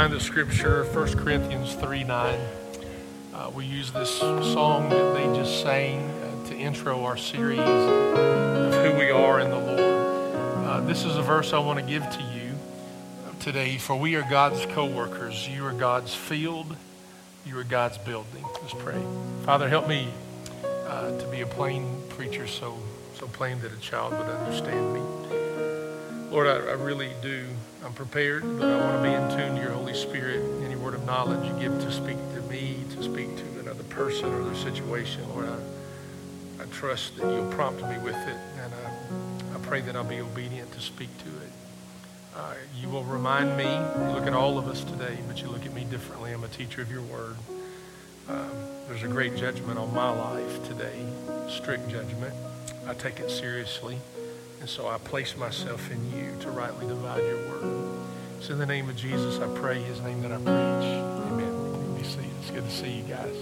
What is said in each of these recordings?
find the scripture, 1 Corinthians 3:9. We use this song that they just sang to intro our series of who we are in the Lord. This is a verse I want to give to you today. For we are God's co-workers. You are God's field. You are God's building. Let's pray. Father, help me to be a plain preacher, so plain that a child would understand me. Lord, I really do. I'm prepared, but I want to be in tune to your Holy Spirit. Any word of knowledge you give to speak to me, to speak to another person or their situation, Lord, I trust that you'll prompt me with it, and I pray that I'll be obedient to speak to it. You will remind me, you look at all of us today, but you look at me differently. I'm a teacher of your word. There's a great judgment on my life today, strict judgment. I take it seriously. And so I place myself in you to rightly divide your word. So in the name of Jesus, I pray his name that I preach. Amen. You can be seated. It's good to see you guys.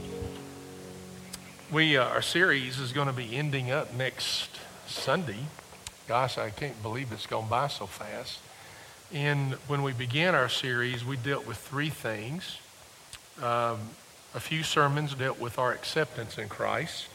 Our series is going to be ending up next Sunday. Gosh, I can't believe it's gone by so fast. And when we began our series, we dealt with three things. A few sermons dealt with our acceptance in Christ.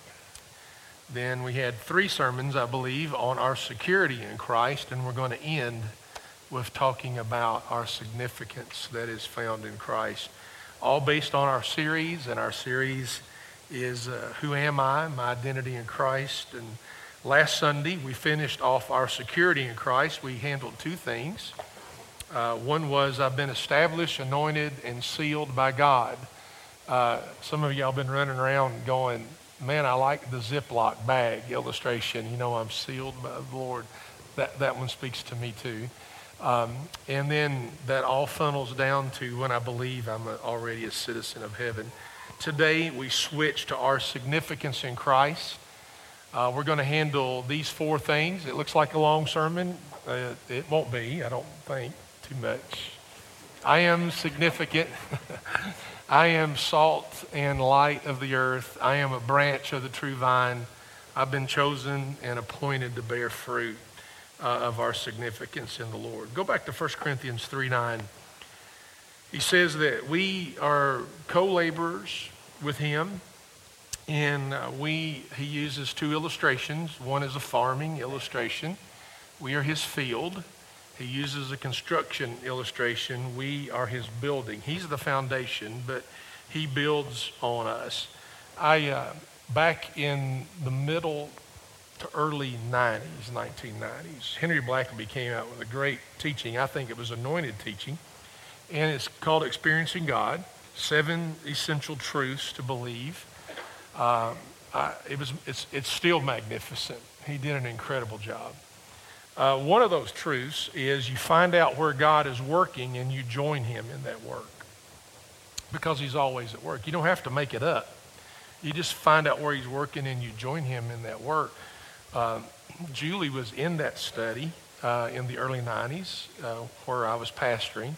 Then we had three sermons, I believe, on our security in Christ, and we're going to end with talking about our significance that is found in Christ. All based on our series, and our series is Who Am I? My Identity in Christ. And last Sunday, we finished off our security in Christ. We handled two things. One was I've been established, anointed, and sealed by God. Some of y'all been running around going, man, I like the Ziploc bag illustration. You know, I'm sealed by the Lord. That one speaks to me too. And then that all funnels down to when I believe I'm already a citizen of heaven. Today, we switch to our significance in Christ. We're going to handle these four things. It looks like a long sermon. It won't be, I don't think, too much. I am significant. I am salt and light of the earth. I am a branch of the true vine. I've been chosen and appointed to bear fruit of our significance in the Lord. Go back to 1 Corinthians 3:9. He says that we are co-laborers with him, and he uses two illustrations. One is a farming illustration. We are his field. He uses a construction illustration. We are his building. He's the foundation, but he builds on us. Back in the middle to early 1990s, Henry Blackaby came out with a great teaching. I think it was anointed teaching, and it's called Experiencing God, 7 Essential Truths to Believe. It's still magnificent. He did an incredible job. One of those truths is you find out where God is working and you join him in that work, because he's always at work. You don't have to make it up. You just find out where he's working and you join him in that work. Julie was in that study in the early 90s where I was pastoring.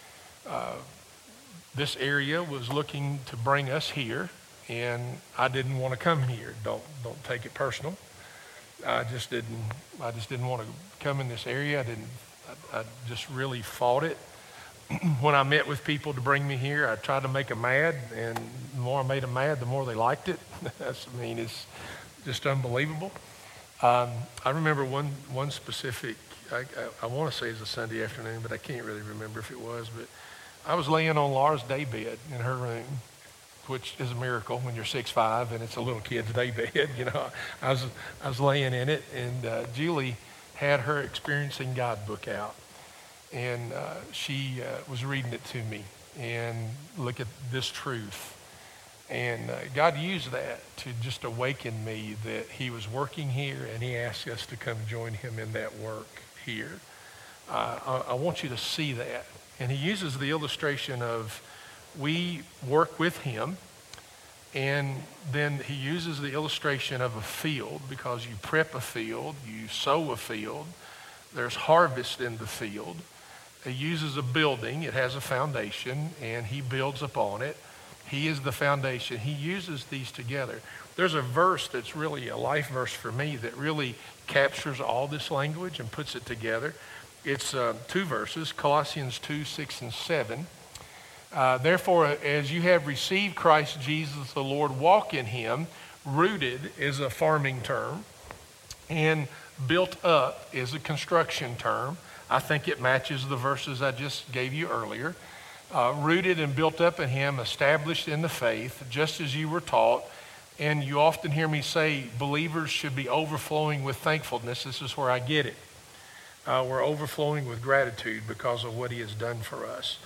This area was looking to bring us here, and I didn't want to come here. Don't take it personal. I just didn't want to come in this area. I just really fought it. When I met with people to bring me here, I tried to make them mad, and the more I made them mad, the more they liked it. It's just unbelievable. I remember one specific, I want to say it was a Sunday afternoon, but I can't really remember if it was, but I was laying on Laura's daybed in her room, which is a miracle when you're 6'5" and it's a little kid's daybed. You know, I was laying in it, and Julie had her Experiencing God book out, and she was reading it to me. And look at this truth. And God used that to just awaken me that he was working here, and he asked us to come join him in that work here. I want you to see that. And he uses the illustration of we work with him, and then he uses the illustration of a field, because you prep a field, you sow a field, there's harvest in the field. He uses a building, it has a foundation, and he builds upon it. He is the foundation. He uses these together. There's a verse that's really a life verse for me that really captures all this language and puts it together. It's two verses, Colossians 2, 6, and 7. Therefore, as you have received Christ Jesus the Lord, walk in him. Rooted is a farming term, and built up is a construction term. I think it matches the verses I just gave you earlier. Rooted and built up in him, established in the faith, just as you were taught. And you often hear me say believers should be overflowing with thankfulness. This is where I get it. We're overflowing with gratitude because of what he has done for us.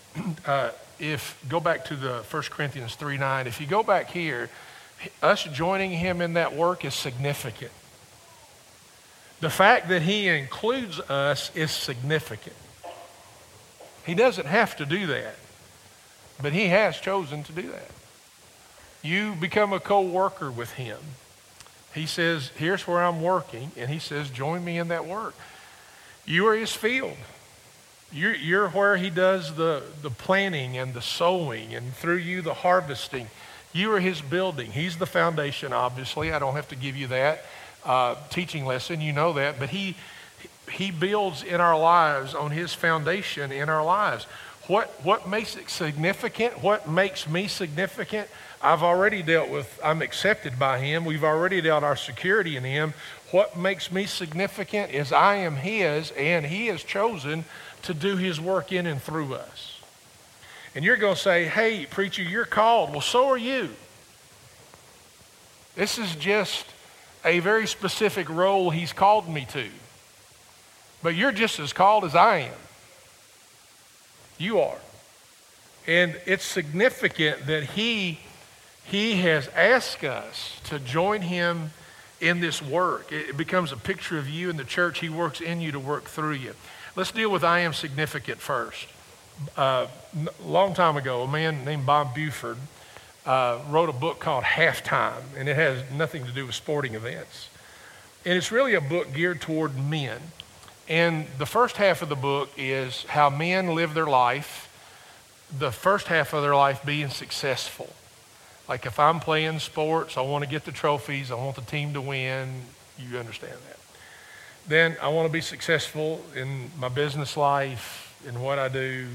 Go back to the 1 Corinthians 3:9. If you go back here, us joining him in that work is significant. The fact that he includes us is significant. He doesn't have to do that, but he has chosen to do that. You become a co-worker with him. He says, here's where I'm working, and he says, join me in that work. You are his field. You're where he does the planting and the sowing, and through you the harvesting. You are his building. He's the foundation, obviously. I don't have to give you that teaching lesson. You know that. But he builds in our lives on his foundation in our lives. What makes it significant? What makes me significant? I've already dealt with, I'm accepted by him. We've already dealt our security in him. What makes me significant is I am his, and he has chosen to do his work in and through us. And you're going to say, hey, preacher, you're called. Well, so are you. This is just a very specific role he's called me to. But you're just as called as I am. You are. And it's significant that he has asked us to join him in this work. It becomes a picture of you and the church. He works in you to work through you. Let's deal with I am significant first. A long time ago, a man named Bob Buford wrote a book called Halftime, and it has nothing to do with sporting events. And it's really a book geared toward men. And the first half of the book is how men live their life, the first half of their life being successful. Like if I'm playing sports, I want to get the trophies, I want the team to win. You understand that. Then I want to be successful in my business life, in what I do.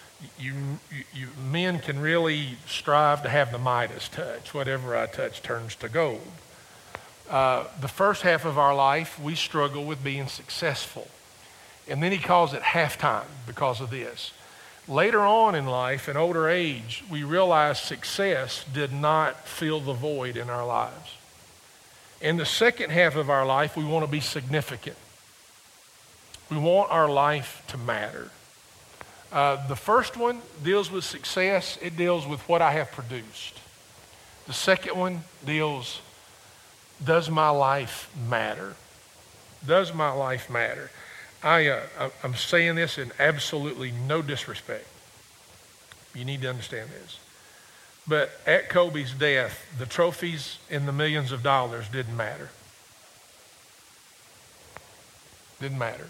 Men can really strive to have the Midas touch. Whatever I touch turns to gold. The first half of our life, we struggle with being successful. And then he calls it halftime because of this. Later on in life, in older age, we realize success did not fill the void in our lives. In the second half of our life, we want to be significant. We want our life to matter. The first one deals with success. It deals with what I have produced. The second one deals, does my life matter? Does my life matter? I'm saying this in absolutely no disrespect. You need to understand this. But at Kobe's death, the trophies and the millions of dollars didn't matter. Didn't matter.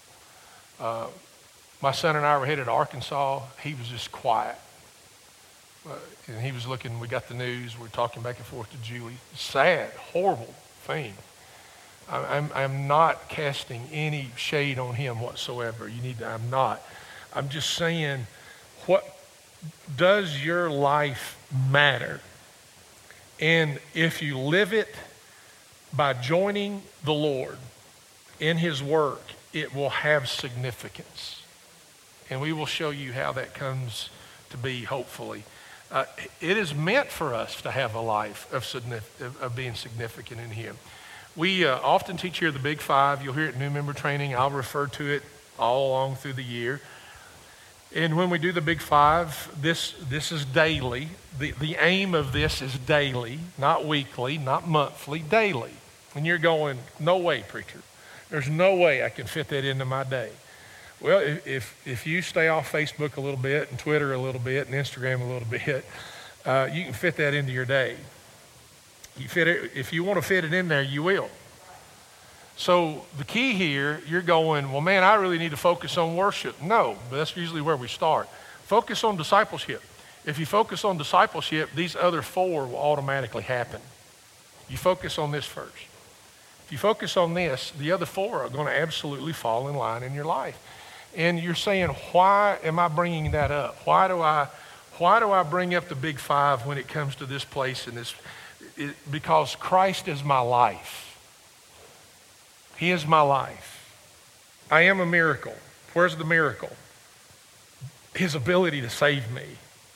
My son and I were headed to Arkansas. He was just quiet. And he was looking, we got the news, we're talking back and forth to Julie. Sad, horrible thing. I'm not casting any shade on him whatsoever. I'm not. I'm just saying, what does your life matter? And if you live it by joining the Lord in his work, it will have significance. And we will show you how that comes to be, hopefully. It is meant for us to have a life of being significant in him. We often teach here the Big Five. You'll hear it in new member training. I'll refer to it all along through the year. And when we do the Big Five, this is daily. The aim of this is daily, not weekly, not monthly, daily. And you're going, no way, preacher. There's no way I can fit that into my day. Well, if you stay off Facebook a little bit and Twitter a little bit and Instagram a little bit, you can fit that into your day. You fit it, if you want to fit it in there, you will. So the key here, you're going, well, man, I really need to focus on worship. No, but that's usually where we start. Focus on discipleship. If you focus on discipleship, these other four will automatically happen. You focus on this first. If you focus on this, the other four are going to absolutely fall in line in your life. And you're saying, why am I bringing that up? Why do I bring up the big five when it comes to this place and this? Because Christ is my life. He is my life. I am a miracle. Where's the miracle? His ability to save me.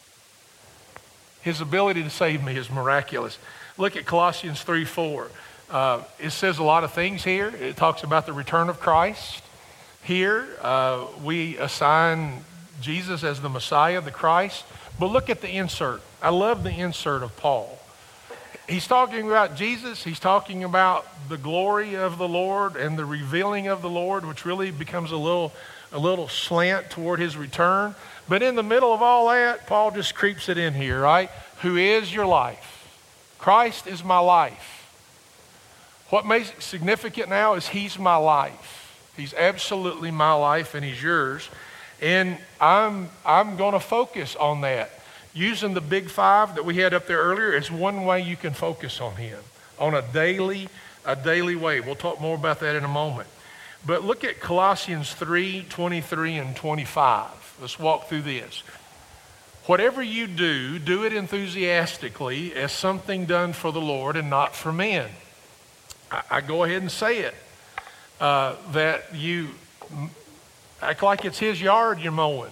His ability to save me is miraculous. Look at Colossians 3:4. It says a lot of things here. It talks about the return of Christ. Here, we assign Jesus as the Messiah, the Christ. But look at the insert. I love the insert of Paul. He's talking about Jesus. He's talking about the glory of the Lord and the revealing of the Lord, which really becomes a little slant toward his return. But in the middle of all that, Paul just creeps it in here, right? Who is your life? Christ is my life. What makes it significant now is he's my life. He's absolutely my life, and he's yours. And I'm going to focus on that. Using the big five that we had up there earlier is one way you can focus on him, on a daily way. We'll talk more about that in a moment. But look at Colossians 3:23 and 25. Let's walk through this. Whatever you do, do it enthusiastically as something done for the Lord and not for men. I go ahead and say it, that you act like it's his yard you're mowing.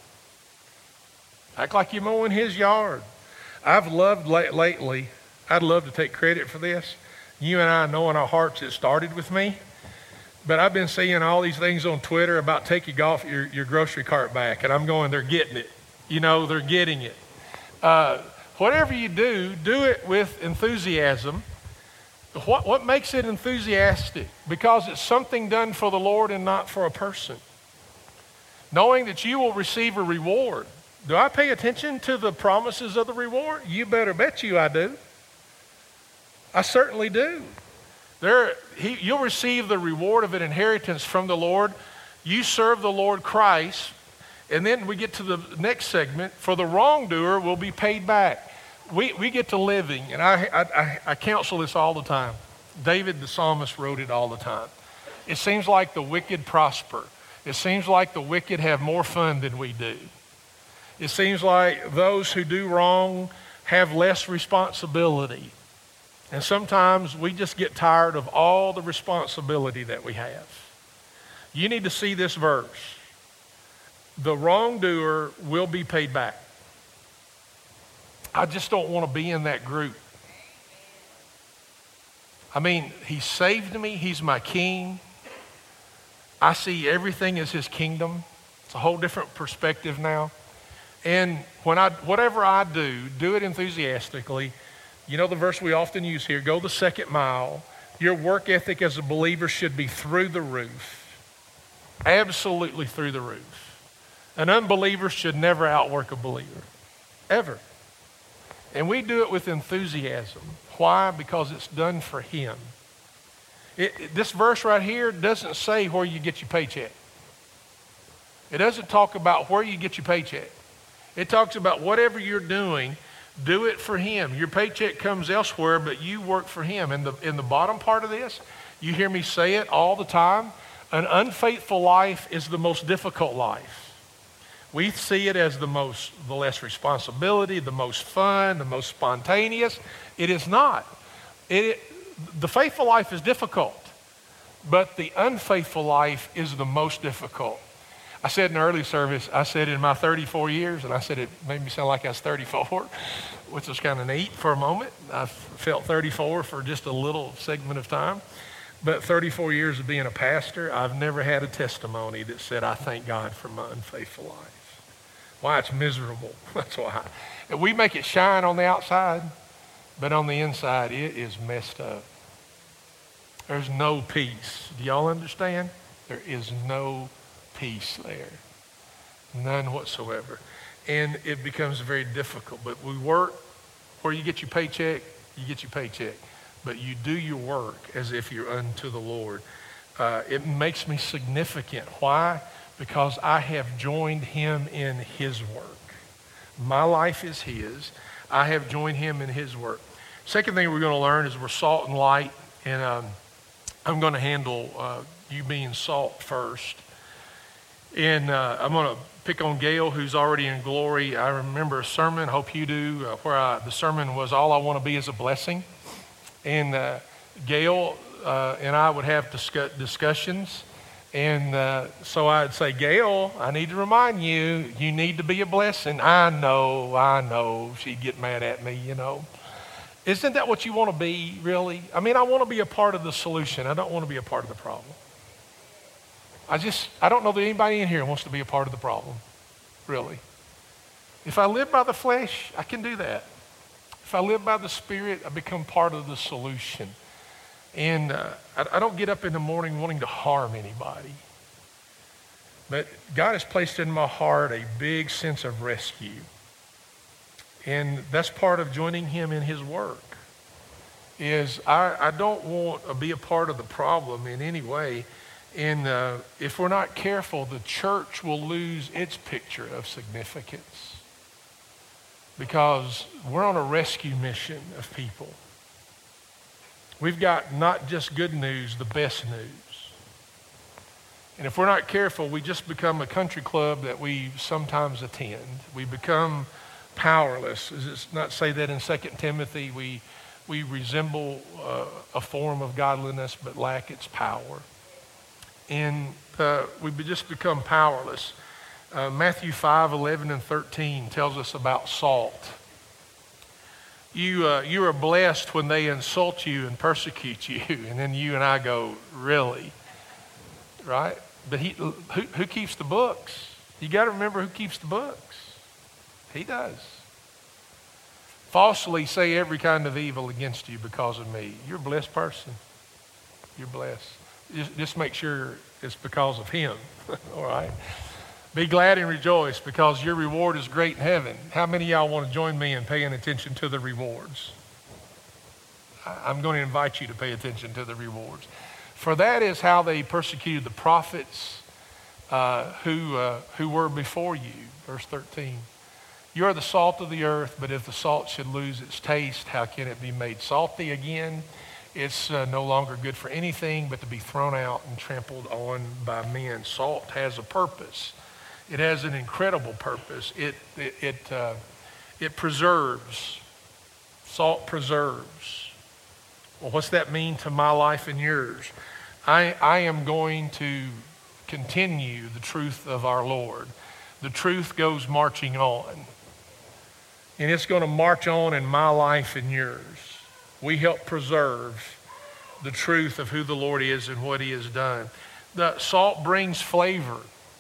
Act like you're mowing his yard. I've loved lately, I'd love to take credit for this. You and I know in our hearts it started with me. But I've been seeing all these things on Twitter about take your grocery cart back. And I'm going, they're getting it. You know, they're getting it. Whatever you do it with enthusiasm. What makes it enthusiastic? Because it's something done for the Lord and not for a person. Knowing that you will receive a reward. Do I pay attention to the promises of the reward? You better bet you I do. I certainly do. You'll receive the reward of an inheritance from the Lord. You serve the Lord Christ. And then we get to the next segment. For the wrongdoer will be paid back. We get to living. And I counsel this all the time. David the psalmist wrote it all the time. It seems like the wicked prosper. It seems like the wicked have more fun than we do. It seems like those who do wrong have less responsibility. And sometimes we just get tired of all the responsibility that we have. You need to see this verse. The wrongdoer will be paid back. I just don't want to be in that group. I mean, he saved me. He's my king. I see everything as his kingdom. It's a whole different perspective now. And whatever I do it enthusiastically. You know the verse we often use here, go the second mile. Your work ethic as a believer should be through the roof. Absolutely through the roof. An unbeliever should never outwork a believer. Ever. And we do it with enthusiasm. Why? Because it's done for him. This verse right here doesn't say where you get your paycheck. It doesn't talk about where you get your paycheck. It talks about whatever you're doing, do it for him. Your paycheck comes elsewhere, but you work for him. In the bottom part of this, you hear me say it all the time. An unfaithful life is the most difficult life. We see it as the less responsibility, the most fun, the most spontaneous. It is not. The faithful life is difficult, but the unfaithful life is the most difficult. I said in the early service, I said in my 34 years, and I said it made me sound like I was 34, which was kind of neat for a moment. I felt 34 for just a little segment of time. But 34 years of being a pastor, I've never had a testimony that said, I thank God for my unfaithful life. Why? It's miserable. That's why. And we make it shine on the outside, but on the inside, it is messed up. There's no peace. Do y'all understand? There is no peace there. None whatsoever. And it becomes very difficult. But we work where you get your paycheck, you get your paycheck. But you do your work as if you're unto the Lord. It makes me significant. Why? Because I have joined him in his work. My life is his. I have joined him in his work. Second thing we're going to learn is we're salt and light. And I'm going to handle you being salt first. And I'm going to pick on Gail, who's already in glory. I remember a sermon, hope you do, where the sermon was All I Want to Be is a Blessing. And Gail and I would have discussions. And so I'd say, Gail, I need to remind you, you need to be a blessing. I know. She'd get mad at me, you know. Isn't that what you want to be, really? I mean, I want to be a part of the solution. I don't want to be a part of the problem. I don't know that anybody in here wants to be a part of the problem, really. If I live by the flesh, I can do that. If I live by the Spirit, I become part of the solution. And I don't get up in the morning wanting to harm anybody. But God has placed in my heart a big sense of rescue. And that's part of joining him in his work. Is I don't want to be a part of the problem in any way. And if we're not careful, the church will lose its picture of significance. Because we're on a rescue mission of people. We've got not just good news, the best news. And if we're not careful, we just become a country club that we sometimes attend. We become powerless. Does it not say that in 2 Timothy? We resemble a form of godliness but lack its power. And we just become powerless. Matthew 5:11 and 13 tells us about salt. You are blessed when they insult you and persecute you. And then you and I go, really? Right? But who keeps the books? You got to remember who keeps the books. He does. Falsely say every kind of evil against you because of me. You're a blessed person. You're blessed. Just make sure it's because of him. All right? Be glad and rejoice because your reward is great in heaven. How many of y'all want to join me in paying attention to the rewards? I'm going to invite you to pay attention to the rewards. For that is how they persecuted the prophets who were before you. Verse 13. You are the salt of the earth, but if the salt should lose its taste, how can it be made salty again? It's no longer good for anything but to be thrown out and trampled on by men. Salt has a purpose. It has an incredible purpose. It preserves. Salt preserves. Well, what's that mean to my life and yours? I am going to continue the truth of our Lord. The truth goes marching on. And it's going to march on in my life and yours. We help preserve the truth of who the Lord is and what he has done. The salt brings flavor.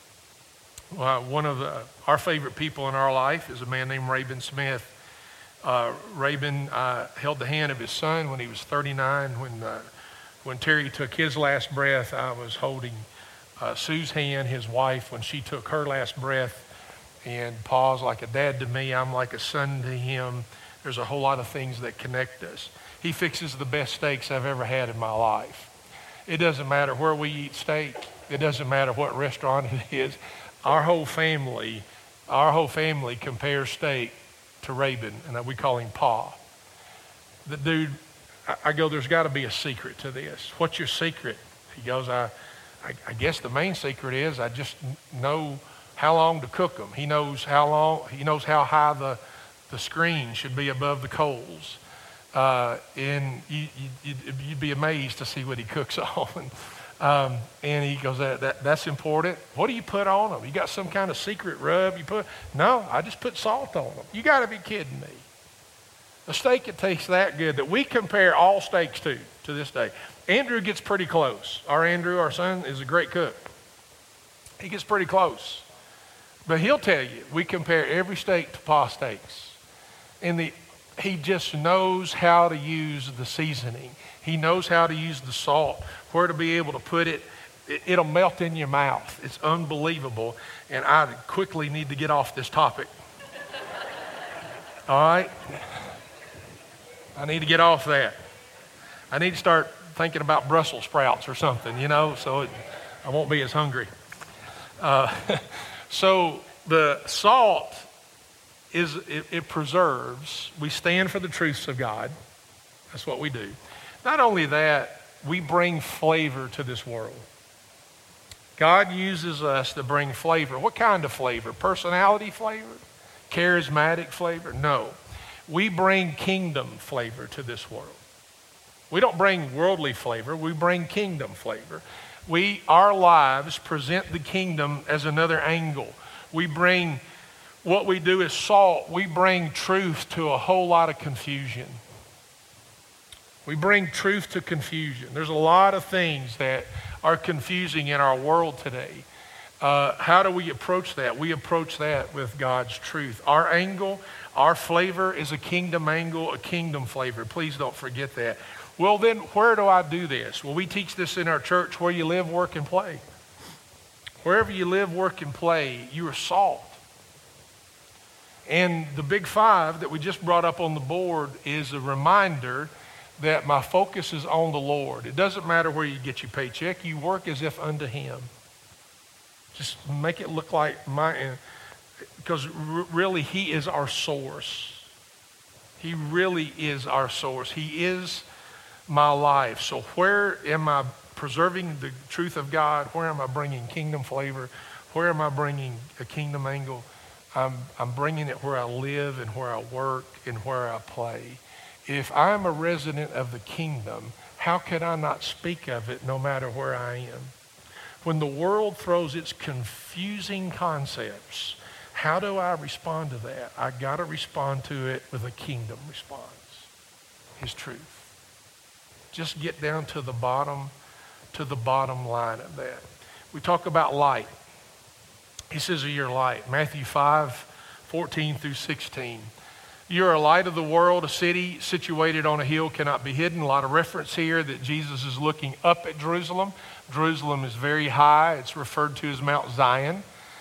One of our favorite people in our life is a man named Rabin Smith. Rabin held the hand of his son when he was 39. When Terry took his last breath, I was holding Sue's hand, his wife, when she took her last breath. And Paul's like a dad to me. I'm like a son to him. There's a whole lot of things that connect us. He fixes the best steaks I've ever had in my life. It doesn't matter where we eat steak. It doesn't matter what restaurant it is. Our whole family compares steak to Rabin, and we call him Pa. The dude, I go, there's got to be a secret to this. What's your secret? He goes, I guess the main secret is I just know how long to cook them. He knows how long. He knows how high the screen should be above the coals. And you'd be amazed to see what he cooks on. And he goes, that's important. What do you put on them? You got some kind of secret rub you put? No, I just put salt on them. You got to be kidding me. A steak that tastes that good that we compare all steaks to this day. Andrew gets pretty close. Our son, is a great cook. He gets pretty close. But he'll tell you, we compare every steak to Pa Steaks. And he just knows how to use the seasoning. He knows how to use the salt, where to be able to put it. It'll melt in your mouth. It's unbelievable. And I quickly need to get off this topic. All right? I need to get off that. I need to start thinking about Brussels sprouts or something, so I won't be as hungry. So the salt it preserves. We stand for the truths of God. That's what we do. Not only that, we bring flavor to this world. God uses us to bring flavor. What kind of flavor? Personality flavor? Charismatic flavor? No. We bring kingdom flavor to this world. We don't bring worldly flavor. We bring kingdom flavor. Our lives present the kingdom as another angle. What we do is salt. We bring truth to a whole lot of confusion. We bring truth to confusion. There's a lot of things that are confusing in our world today. How do we approach that? We approach that with God's truth. Our angle, our flavor is a kingdom angle, a kingdom flavor. Please don't forget that. Well, then, where do I do this? Well, we teach this in our church, where you live, work, and play. Wherever you live, work, and play, you are salt. And the big five that we just brought up on the board is a reminder that my focus is on the Lord. It doesn't matter where you get your paycheck. You work as if unto Him. Just make it look like because really He is our source. He really is our source. He is my life. So where am I preserving the truth of God? Where am I bringing kingdom flavor? Where am I bringing a kingdom angle? I'm bringing it where I live and where I work and where I play. If I'm a resident of the kingdom, how could I not speak of it no matter where I am? When the world throws its confusing concepts, how do I respond to that? I got to respond to it with a kingdom response. His truth. Just get down to the bottom line of that. We talk about light. He says, "You're light." Matthew 5:14-16. You're a light of the world. A city situated on a hill cannot be hidden. A lot of reference here that Jesus is looking up at Jerusalem. Jerusalem is very high. It's referred to as Mount Zion.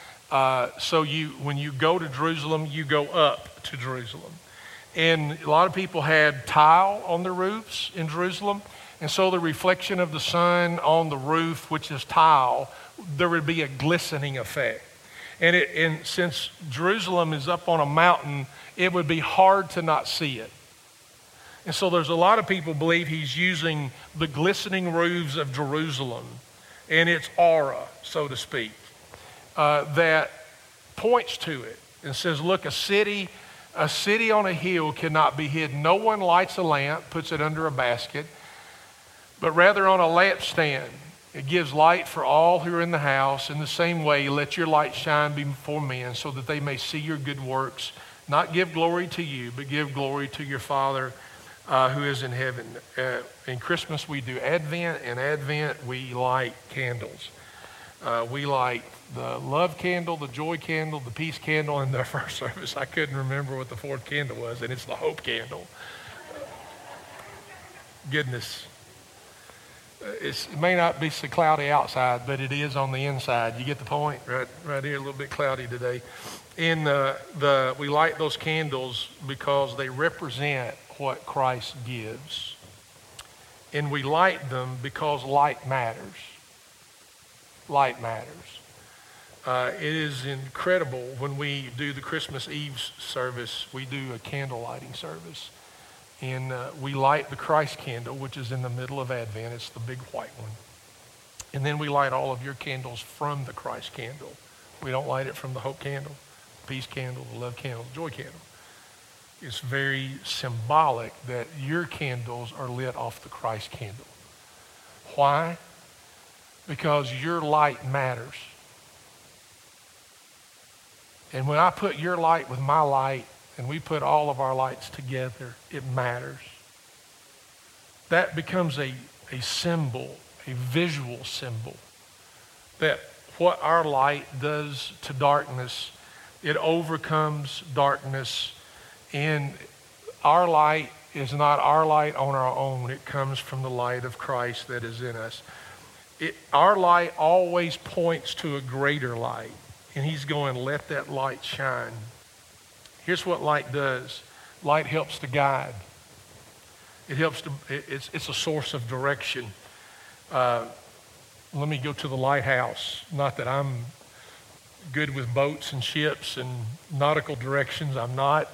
So when you go to Jerusalem, you go up to Jerusalem. And a lot of people had tile on their roofs in Jerusalem. And so the reflection of the sun on the roof, which is tile, there would be a glistening effect. And since Jerusalem is up on a mountain, it would be hard to not see it. And so there's a lot of people believe he's using the glistening roofs of Jerusalem and its aura, so to speak, that points to it and says, look, a city on a hill cannot be hidden. No one lights a lamp, puts it under a basket, but rather on a lampstand. It gives light for all who are in the house. In the same way, let your light shine before men so that they may see your good works, not give glory to you, but give glory to your Father who is in heaven. In Christmas, we do Advent. In Advent, we light candles. We light the love candle, the joy candle, the peace candle. In the first service, I couldn't remember what the fourth candle was, and it's the hope candle. Goodness. It may not be so cloudy outside, but it is on the inside. You get the point? Right here, a little bit cloudy today. And we light those candles because they represent what Christ gives. And we light them because light matters. Light matters. It is incredible when we do the Christmas Eve service, we do a candle lighting service. And we light the Christ candle, which is in the middle of Advent. It's the big white one. And then we light all of your candles from the Christ candle. We don't light it from the hope candle, the peace candle, the love candle, the joy candle. It's very symbolic that your candles are lit off the Christ candle. Why? Because your light matters. And when I put your light with my light, and we put all of our lights together, it matters. That becomes a symbol, a visual symbol, that what our light does to darkness, it overcomes darkness. And our light is not our light on our own. It comes from the light of Christ that is in us. Our light always points to a greater light. And he's going, let that light shine. Here's what light does. Light helps to guide. It's a source of direction. Let me go to the lighthouse. Not that I'm good with boats and ships and nautical directions. I'm not.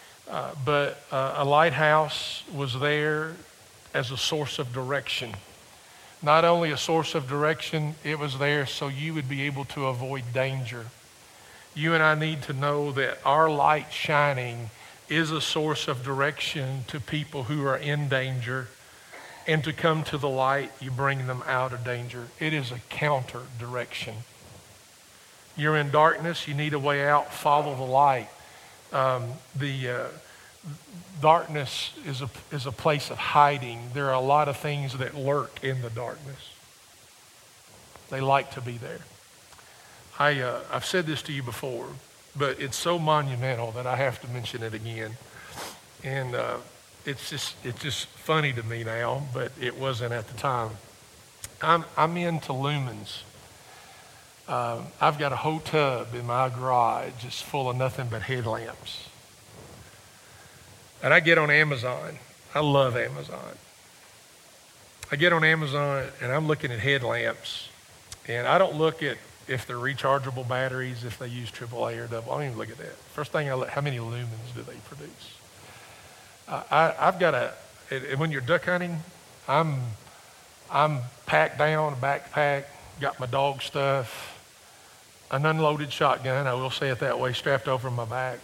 But a lighthouse was there as a source of direction. Not only a source of direction, it was there so you would be able to avoid danger. You and I need to know that our light shining is a source of direction to people who are in danger. And to come to the light, you bring them out of danger. It is a counter direction. You're in darkness, you need a way out, follow the light. Darkness is a place of hiding. There are a lot of things that lurk in the darkness. They like to be there. I've said this to you before, but it's so monumental that I have to mention it again. And it's just funny to me now, but it wasn't at the time. I'm into lumens. I've got a whole tub in my garage just full of nothing but headlamps. And I get on Amazon. I love Amazon. I get on Amazon and I'm looking at headlamps. And I don't look at if they're rechargeable batteries, if they use AAA or double. I don't even look at that. First thing I look, how many lumens do they produce? I've got when you're duck hunting, I'm packed down, a backpack, got my dog stuff, an unloaded shotgun, I will say it that way, strapped over my back.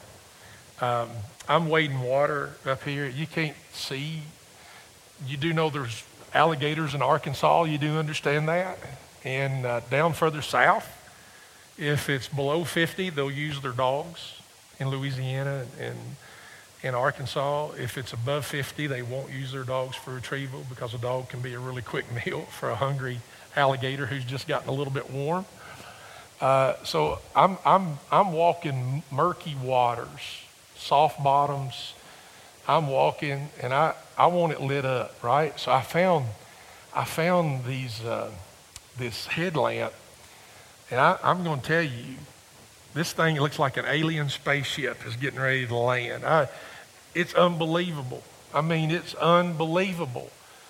I'm wading water up here. You can't see. You do know there's alligators in Arkansas. You do understand that. And down further south, if it's below 50, they'll use their dogs in Louisiana and in Arkansas. If it's above 50, they won't use their dogs for retrieval because a dog can be a really quick meal for a hungry alligator who's just gotten a little bit warm. So I'm walking murky waters, soft bottoms. I'm walking and I want it lit up, right? So I found this headlamp, and I'm going to tell you, this thing looks like an alien spaceship is getting ready to land. It's unbelievable. I mean, it's unbelievable.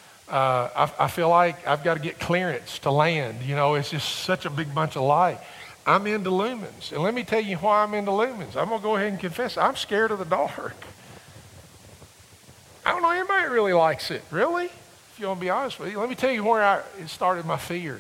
I feel like I've got to get clearance to land. You know, it's just such a big bunch of light. I'm into lumens. And let me tell you why I'm into lumens. I'm going to go ahead and confess, I'm scared of the dark. I don't know anybody really likes it. Really? If you want to be honest with you. Let me tell you where it started my fear.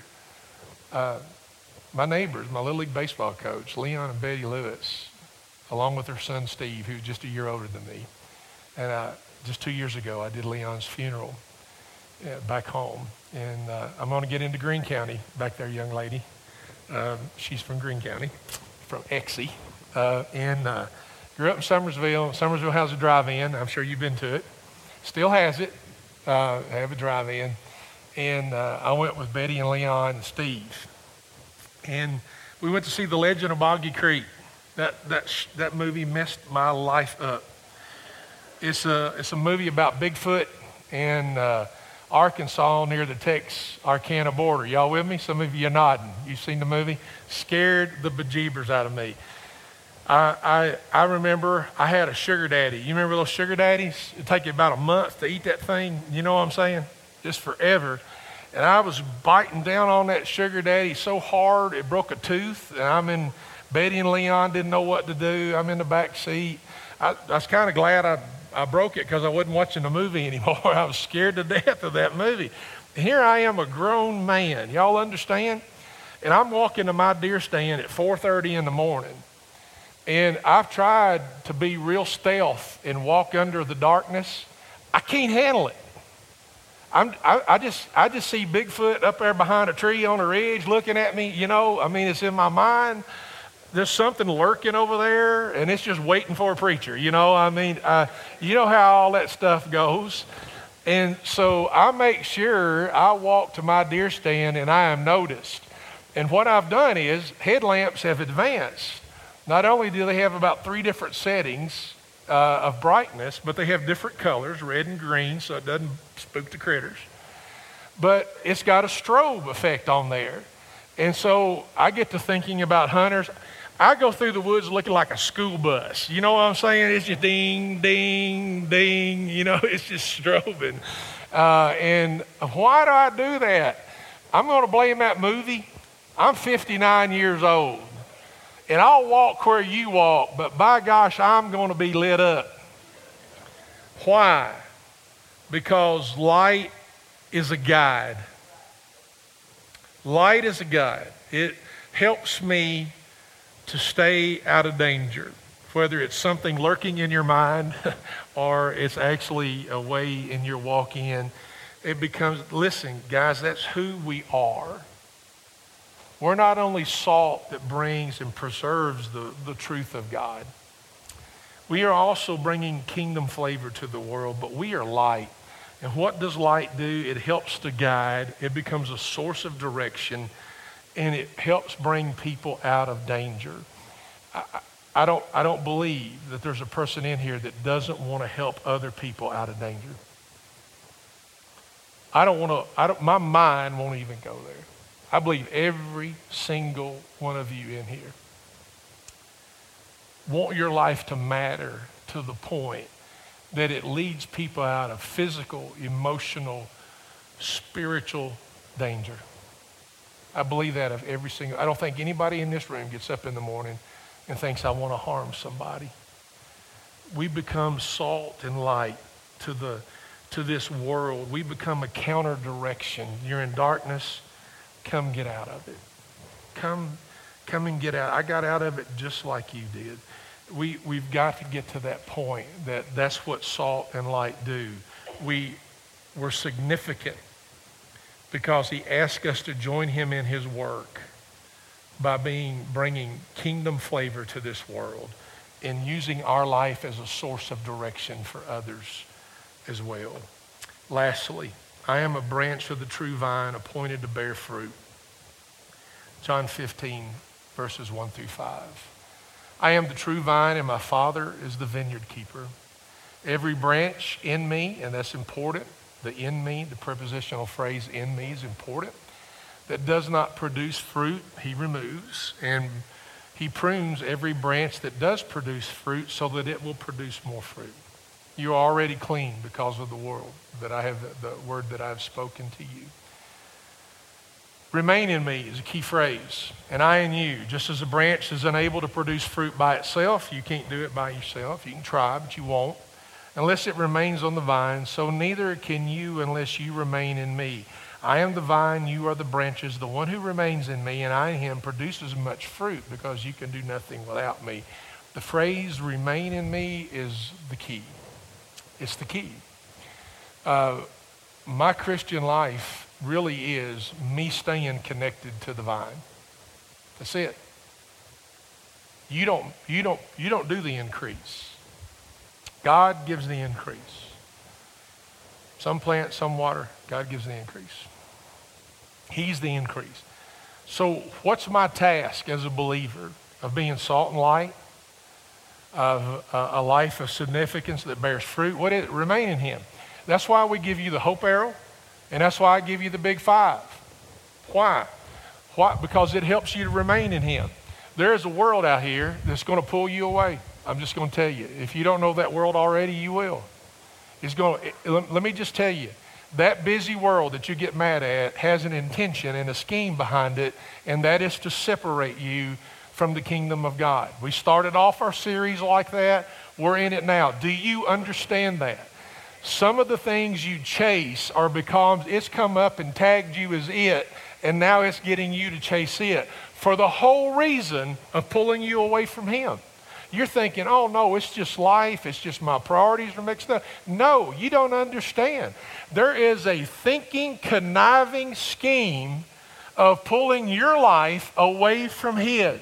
My neighbors, my Little League baseball coach, Leon and Betty Lewis, along with their son Steve, who's just a year older than me. And just 2 years ago, I did Leon's funeral back home. And I'm going to get into Greene County back there, young lady. She's from Greene County, from Exie. And grew up in Summersville. Summersville has a drive-in. I'm sure you've been to it. Still has it. Have a drive-in. And I went with Betty and Leon and Steve. And we went to see The Legend of Boggy Creek. That movie messed my life up. It's a movie about Bigfoot and Arkansas near the Texas-Arkansas border. Y'all with me? Some of you are nodding. You've seen the movie? Scared the bejeebers out of me. I remember I had a sugar daddy. You remember those sugar daddies? It'd take you about a month to eat that thing. You know what I'm saying? Just forever. And I was biting down on that sugar daddy so hard it broke a tooth. And Betty and Leon didn't know what to do. I'm in the back seat. I was kind of glad I broke it because I wasn't watching the movie anymore. I was scared to death of that movie. And here I am, a grown man. Y'all understand? And I'm walking to my deer stand at 4:30 in the morning. And I've tried to be real stealth and walk under the darkness. I can't handle it. I just see Bigfoot up there behind a tree on a ridge looking at me. You know, I mean, it's in my mind. There's something lurking over there, and it's just waiting for a preacher. You know, I mean, you know how all that stuff goes. And so I make sure I walk to my deer stand and I am noticed. And what I've done is headlamps have advanced. Not only do they have about 3 different settings of brightness, but they have different colors, red and green, so it doesn't spook the critters. But it's got a strobe effect on there. And so I get to thinking about hunters. I go through the woods looking like a school bus. You know what I'm saying? It's just ding, ding, ding. You know, it's just strobing. And why do I do that? I'm going to blame that movie. I'm 59 years old. And I'll walk where you walk, but by gosh, I'm going to be lit up. Why? Because light is a guide. Light is a guide. It helps me to stay out of danger, whether it's something lurking in your mind or it's actually a way in your walk in. It becomes, listen, guys, that's who we are. We're not only salt that brings and preserves the truth of God. We are also bringing kingdom flavor to the world, but we are light. And what does light do? It helps to guide. It becomes a source of direction, and it helps bring people out of danger. I don't believe that there's a person in here that doesn't want to help other people out of danger. My mind won't even go there. I believe every single one of you in here want your life to matter to the point that it leads people out of physical, emotional, spiritual danger. I believe that of every single, I don't think anybody in this room gets up in the morning and thinks I want to harm somebody. We become salt and light to this world. We become a counter direction. You're in darkness, come get out of it. Come and get out. I got out of it just like you did. We've got to get to that point that's what salt and light do. We're significant because he asked us to join him in his work by bringing kingdom flavor to this world and using our life as a source of direction for others as well. Lastly, I am a branch of the true vine appointed to bear fruit. John 15, verses 1 through 5. I am the true vine and my Father is the vineyard keeper. Every branch in me, and that's important, the in me, the prepositional phrase in me is important, that does not produce fruit, he removes, and he prunes every branch that does produce fruit so that it will produce more fruit. You're already clean because of the word that I have spoken to you. Remain in me is a key phrase, and I in you. Just as a branch is unable to produce fruit by itself, you can't do it by yourself. You can try, but you won't. Unless it remains on the vine, so neither can you unless you remain in me. I am the vine, you are the branches. The one who remains in me and I in him produces much fruit because you can do nothing without me. The phrase remain in me is the key. It's the key. My Christian life really is me staying connected to the vine. That's it. You don't do the increase. God gives the increase. Some plant, some water. God gives the increase. He's the increase. So what's my task as a believer of being salt and light, of a life of significance that bears fruit? What is it? Remain in him. That's why we give you the hope arrow, and that's why I give you the big 5. Why? Why? Because it helps you to remain in him. There is a world out here that's going to pull you away. I'm just going to tell you. If you don't know that world already, you will. Let me just tell you, that busy world that you get mad at has an intention and a scheme behind it, and that is to separate you from the kingdom of God. We started off our series like that. We're in it now. Do you understand that? Some of the things you chase are because it's come up and tagged you as it, and now it's getting you to chase it for the whole reason of pulling you away from him. You're thinking, oh no, it's just life, it's just my priorities are mixed up. No, you don't understand. There is a thinking, conniving scheme of pulling your life away from his.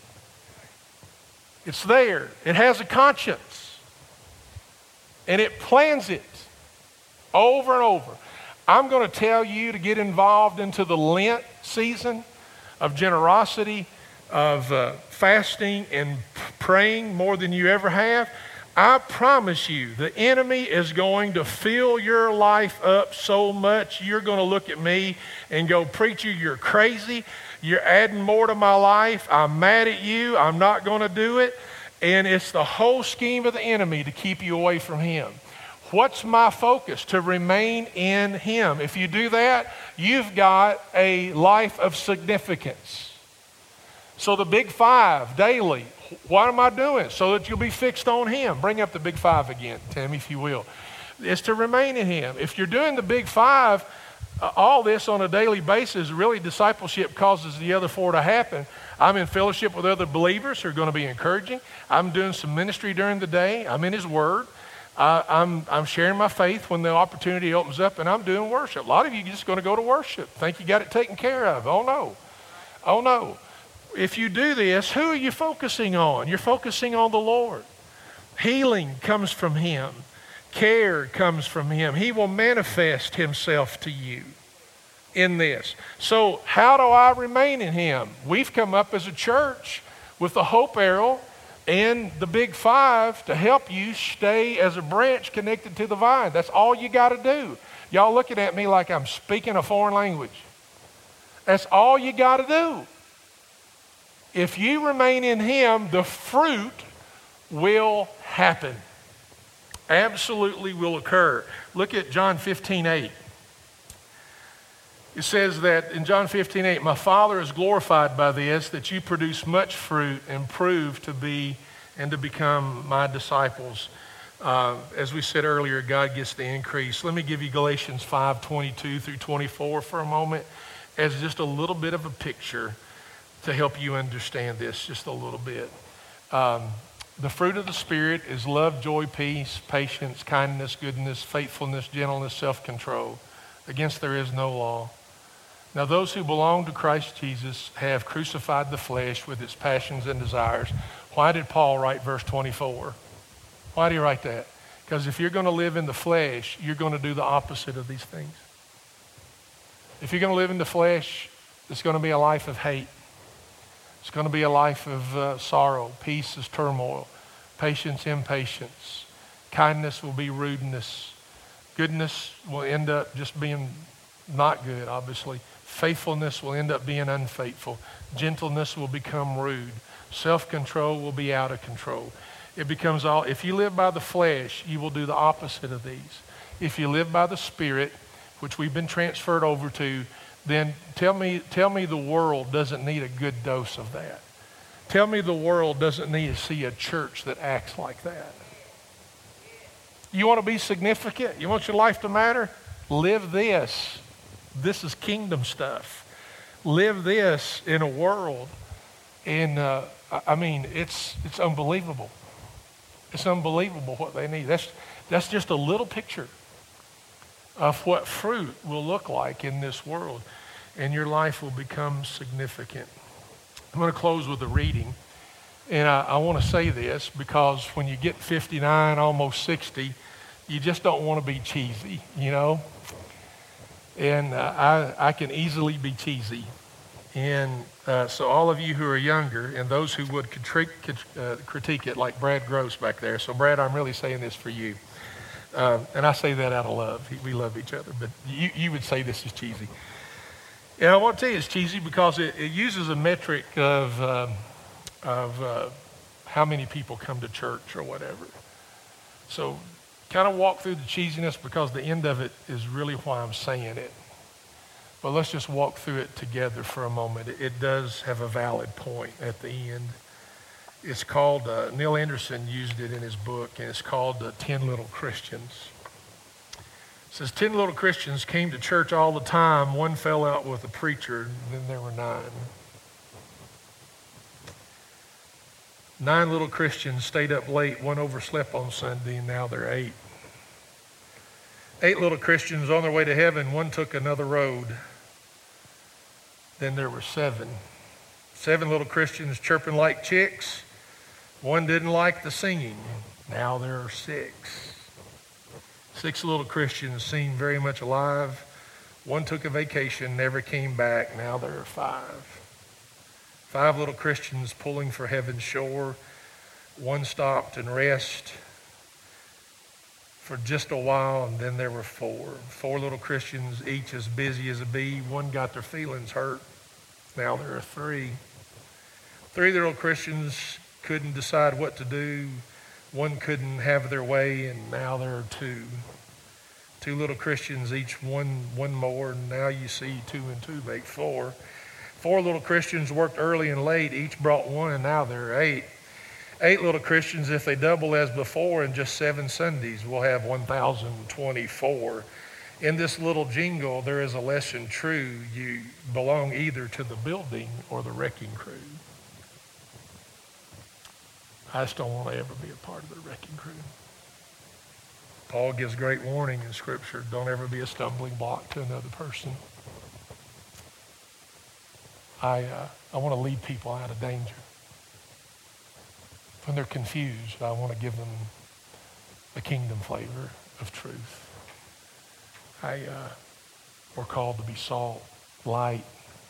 It's there. It has a conscience. And it plans it over and over. I'm going to tell you to get involved into the Lent season of generosity, of fasting and praying more than you ever have. I promise you, the enemy is going to fill your life up so much, you're going to look at me and go, preacher, you're crazy. You're adding more to my life. I'm mad at you. I'm not going to do it. And it's the whole scheme of the enemy to keep you away from him. What's my focus? To remain in him. If you do that, you've got a life of significance. So the big 5 daily, what am I doing? So that you'll be fixed on him. Bring up the big 5 again, Tammy, if you will. It's to remain in him. If you're doing the big 5, All this on a daily basis, really discipleship causes the other four to happen. I'm in fellowship with other believers who are going to be encouraging. I'm doing some ministry during the day. I'm in His Word. I'm sharing my faith when the opportunity opens up, and I'm doing worship. A lot of you are just going to go to worship, think you got it taken care of. Oh, no. Oh, no. If you do this, who are you focusing on? You're focusing on the Lord. Healing comes from Him. Care comes from Him. He will manifest Himself to you in this. So how do I remain in Him? We've come up as a church with the Hope Arrow and the Big Five to help you stay as a branch connected to the vine. That's all you got to do. Y'all looking at me like I'm speaking a foreign language. That's all you got to do. If you remain in Him, the fruit will happen. Absolutely will occur. Look at John 15:8. It says that in John 15:8, my Father is glorified by this, that you produce much fruit and prove to be and to become my disciples. As we said earlier, God gets the increase. Let me give you Galatians 5:22 through 24 for a moment as just a little bit of a picture to help you understand this just a little bit. The fruit of the Spirit is love, joy, peace, patience, kindness, goodness, faithfulness, gentleness, self-control. Against there is no law. Now those who belong to Christ Jesus have crucified the flesh with its passions and desires. Why did Paul write verse 24? Why did he write that? Because if you're going to live in the flesh, you're going to do the opposite of these things. If you're going to live in the flesh, it's going to be a life of hate. It's going to be a life of sorrow. Peace is turmoil. Patience, impatience. Kindness will be rudeness. Goodness will end up just being not good, obviously. Faithfulness will end up being unfaithful. Gentleness will become rude. Self-control will be out of control. It becomes all, if you live by the flesh, you will do the opposite of these. If you live by the Spirit, which we've been transferred over to, then tell me the world doesn't need a good dose of that. Tell me the world doesn't need to see a church that acts like that. You want to be significant? You want your life to matter? Live this. This is kingdom stuff. Live this in a world. And I mean, it's unbelievable. It's unbelievable what they need. That's just a little picture of what fruit will look like in this world, and your life will become significant. I'm going to close with a reading, and I want to say this because when you get 59, almost 60, you just don't want to be cheesy, you know? And I can easily be cheesy. And so all of you who are younger and those who would critique it, like Brad Gross back there. So Brad, I'm really saying this for you. And I say that out of love. We love each other. But you would say this is cheesy. And I want to tell you it's cheesy because it uses a metric of how many people come to church or whatever. So kind of walk through the cheesiness because the end of it is really why I'm saying it. But let's just walk through it together for a moment. It does have a valid point at the end. It's called, Neil Anderson used it in his book, and it's called 10 Little Christians. It says 10 little Christians came to church all the time. One fell out with a preacher, and then there were 9. 9 little Christians stayed up late. One overslept on Sunday, and now they're 8. 8 little Christians on their way to heaven. One took another road. Then there were 7. 7 little Christians chirping like chicks. One didn't like the singing. Now there are 6. 6 little Christians seemed very much alive. One took a vacation, never came back. Now there are 5. 5 little Christians pulling for heaven's shore. One stopped and rested for just a while, and then there were 4. 4 little Christians, each as busy as a bee. One got their feelings hurt. Now there are 3. 3 little Christians couldn't decide what to do. One couldn't have their way, and now there are 2. 2 little Christians, each one more, and now you see 2 and 2 make 4. 4 little Christians worked early and late. Each brought 1, and now there are 8. 8 little Christians, if they double as before in just 7 Sundays, will have 1,024. In this little jingle, there is a lesson true. You belong either to the building or the wrecking crew. I just don't want to ever be a part of the wrecking crew. Paul gives great warning in Scripture. Don't ever be a stumbling block to another person. I want to lead people out of danger. When they're confused, I want to give them the kingdom flavor of truth. We're called to be salt, light,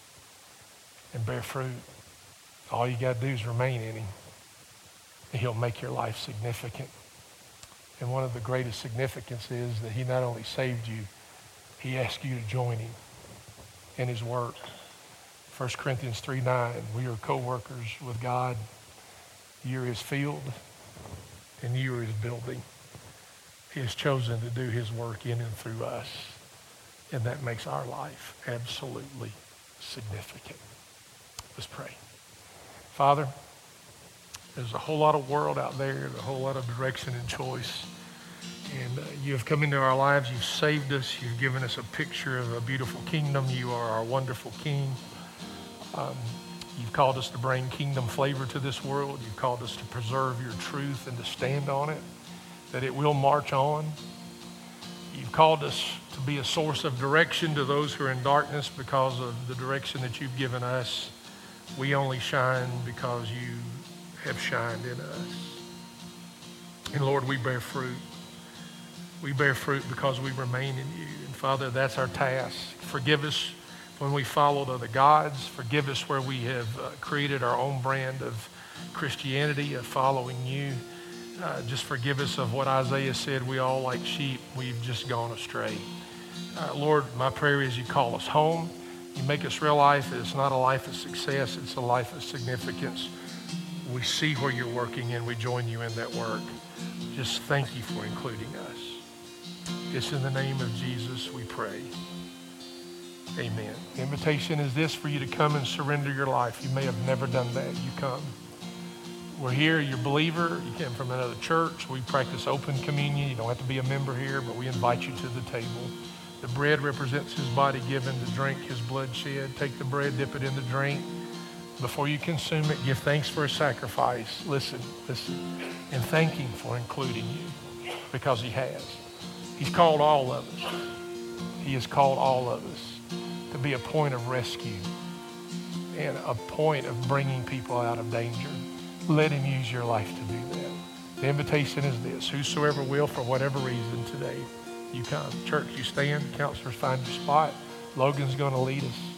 and bear fruit. All you got to do is remain in him, and he'll make your life significant. And one of the greatest significance is that he not only saved you, he asked you to join him in his work. 1 Corinthians 3:9, we are co-workers with God. You are his field, and you are his building. He has chosen to do his work in and through us, and that makes our life absolutely significant. Let's pray. Father, there's a whole lot of world out there, a whole lot of direction and choice, and you have come into our lives. You've saved us. You've given us a picture of a beautiful kingdom. You are our wonderful King. You've called us to bring kingdom flavor to this world. You've called us to preserve your truth and to stand on it, that it will march on. You've called us to be a source of direction to those who are in darkness because of the direction that you've given us. We only shine because you have shined in us. And Lord, we bear fruit. We bear fruit because we remain in you. And Father, that's our task. Forgive us when we followed other gods. Forgive us where we have created our own brand of Christianity, of following you. Just forgive us of what Isaiah said, we all like sheep, we've just gone astray. Lord, my prayer is you call us home. You make us realize that it's not a life of success, it's a life of significance. We see where you're working and we join you in that work. Just thank you for including us. It's in the name of Jesus we pray. Amen. The invitation is this, for you to come and surrender your life. You may have never done that. You come. We're here. You're a believer. You came from another church. We practice open communion. You don't have to be a member here, but we invite you to the table. The bread represents his body given, to drink his blood shed. Take the bread, dip it in the drink. Before you consume it, give thanks for his sacrifice. Listen, and thank him for including you, because he has. He's called all of us. He has called all of us to be a point of rescue and a point of bringing people out of danger. Let him use your life to do that. The invitation is this: whosoever will, for whatever reason today, you come. Church, you stand. Counselors, find your spot. Logan's going to lead us.